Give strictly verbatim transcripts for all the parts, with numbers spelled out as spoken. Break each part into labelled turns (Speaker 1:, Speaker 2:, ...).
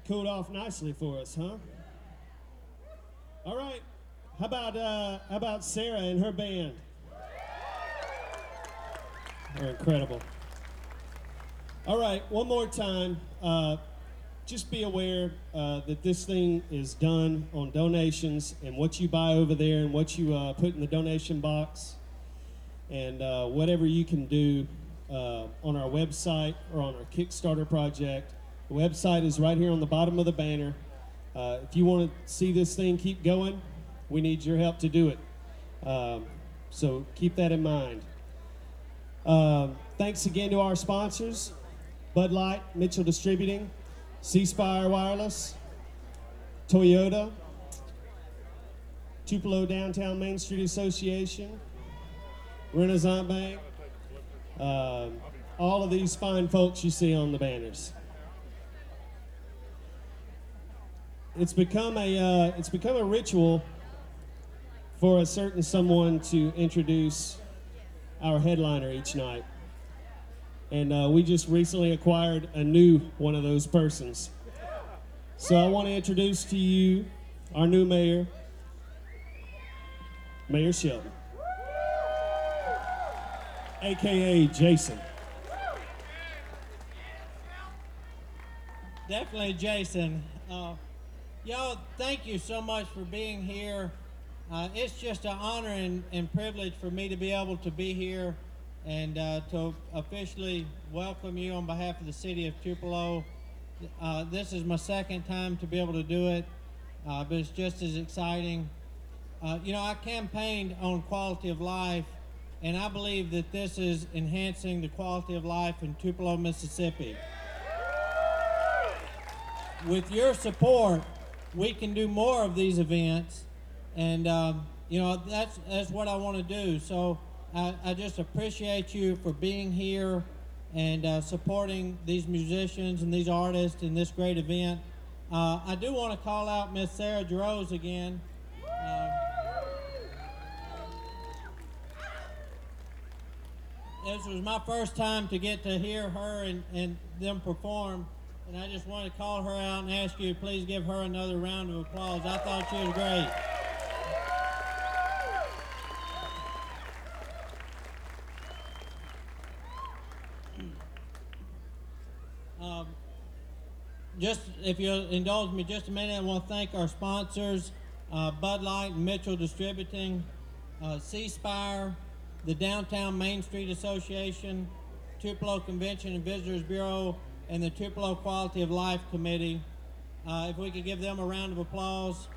Speaker 1: cooled off nicely for us, huh? All right. How about uh, how about Sarah and her band? They're incredible. All right, one more time. Uh, just be aware uh, that this thing is done on donations and what you buy over there and what you uh, put in the donation box and uh, whatever you can do uh, on our website or on our Kickstarter project. The website is right here on the bottom of the banner. Uh, if you want to see this thing keep going, we need your help to do it. Um, so keep that in mind. Um, thanks again to our sponsors, Bud Light, Mitchell Distributing, C Spire Wireless, Toyota, Tupelo Downtown Main Street Association, Renaissance Bank, uh, all of these fine folks you see on the banners. It's become a uh, it's become a ritual for a certain someone to introduce our headliner each night. And uh, we just recently acquired a new one of those persons. So I want to introduce to you our new mayor, Mayor Shelton, A K A Jason.
Speaker 2: Definitely Jason. Uh, y'all, thank you so much for being here. Uh, it's just an honor and, and privilege for me to be able to be here and uh, to officially welcome you on behalf of the city of Tupelo. Uh, this is my second time to be able to do it, uh, but it's just as exciting. Uh, you know, I campaigned on quality of life, and I believe that this is enhancing the quality of life in Tupelo, Mississippi. With your support, we can do more of these events. And, um, you know, that's, that's what I want to do. So I, I just appreciate you for being here and uh, supporting these musicians and these artists in this great event. Uh, I do want to call out Miss Sarah Jarose again. Uh, this was my first time to get to hear her and, and them perform. And I just want to call her out and ask you to please give her another round of applause. I thought she was great. Um, just if you'll indulge me just a minute, I want to thank our sponsors, uh, Bud Light and Mitchell Distributing, uh, C Spire, the Downtown Main Street Association, Tupelo Convention and Visitors Bureau, and the Tupelo Quality of Life Committee. Uh, if we could give them a round of applause.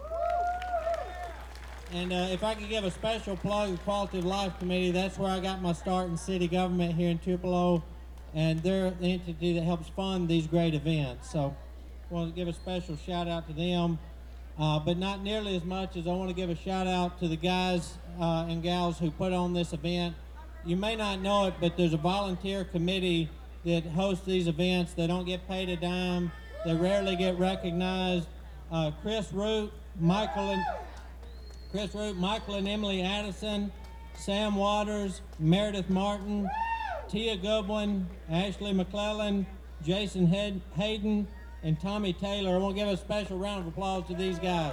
Speaker 2: And uh, if I could give a special plug to the Quality of Life Committee, that's where I got my start in city government here in Tupelo. And they're the entity that helps fund these great events. So I want to give a special shout out to them, uh, but not nearly as much as I want to give a shout out to the guys uh, and gals who put on this event. You may not know it, but there's a volunteer committee that hosts these events. They don't get paid a dime. They rarely get recognized. Uh, Chris Root, Michael and Chris Root, Michael and Emily Addison, Sam Waters, Meredith Martin, Tia Goodwin, Ashley McClellan, Jason Hay- Hayden, and Tommy Taylor. I want to give a special round of applause to these guys.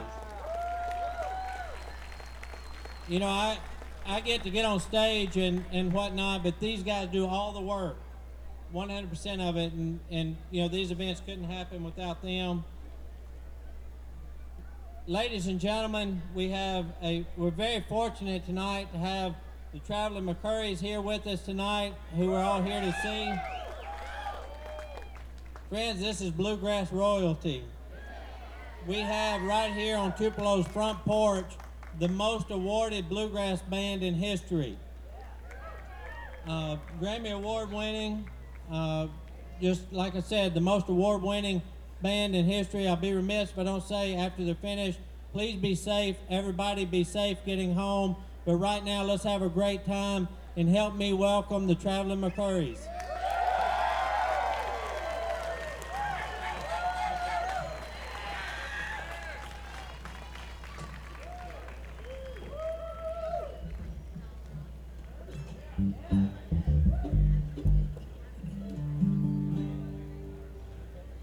Speaker 2: You know, I I get to get on stage and, and whatnot, but these guys do all the work, one hundred percent of it, and, and you know, these events couldn't happen without them. Ladies and gentlemen, we have a, we're very fortunate tonight to have the Traveling McCurrys here with us tonight, who are all here to see. Friends, this is bluegrass royalty. We have right here on Tupelo's front porch the most awarded bluegrass band in history. Uh, Grammy Award winning, uh, just like I said, the most award winning band in history. I'll be remiss if I don't say after they're finished, please be safe. Everybody be safe getting home. But right now, let's have a great time and help me welcome the Traveling McCurrys.